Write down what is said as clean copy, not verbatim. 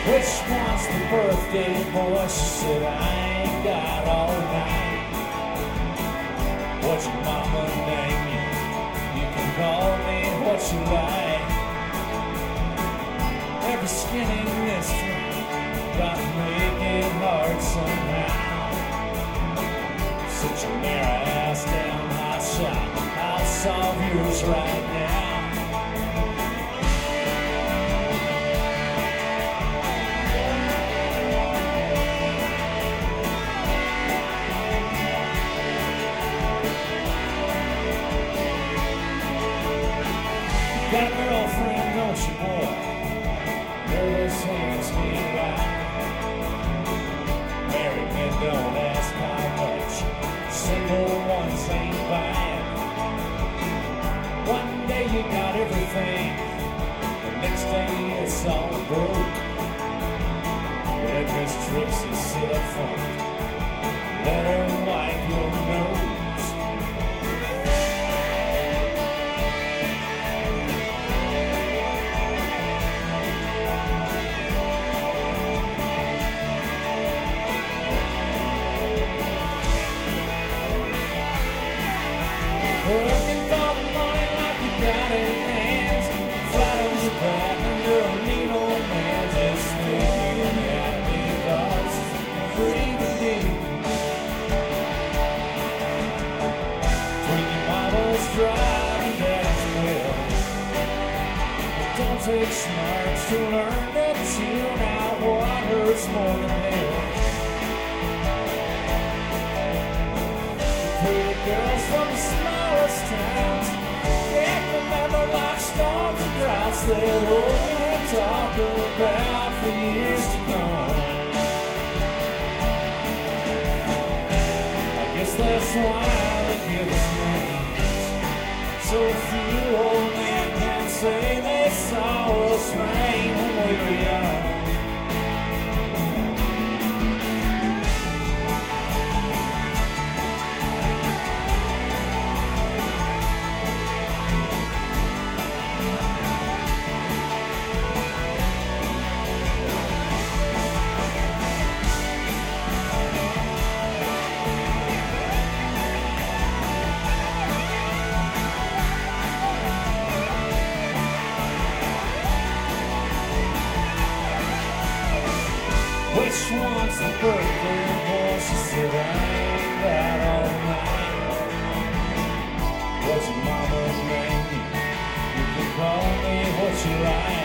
Which one's the birthday boy? She said, I ain't got all night. What's your mama name you? You can call me what you like. Every skinny mister gotta make it hard somehow. Sit your narrow ass down, hot shot. I'll solve yours right now. Got a girlfriend, don't you, boy? Nervous hands can't lie. Married men don't ask how much. Single ones ain't buying. One day you got everything, the next day it's all broke. Let Miss Trixie sit up front, let her wipe your nose. Working for the money like you got it in hands. Flat on your back under a neat old man. Just staring at me cause it's pretty deep. Drinking bottles, driving dad's wheel. It don't take smarts to learn to tune out what hurts more than hell. Pretty girls from the smallest towns can't remember like storms and droughts. They'll hold and talk about for years to come. I guess that's why they give us names. So few old men can say they saw us rain when we were young. Which one's the birthday boy? She said, I ain't got all night. What's your mama name? You can call me what you like.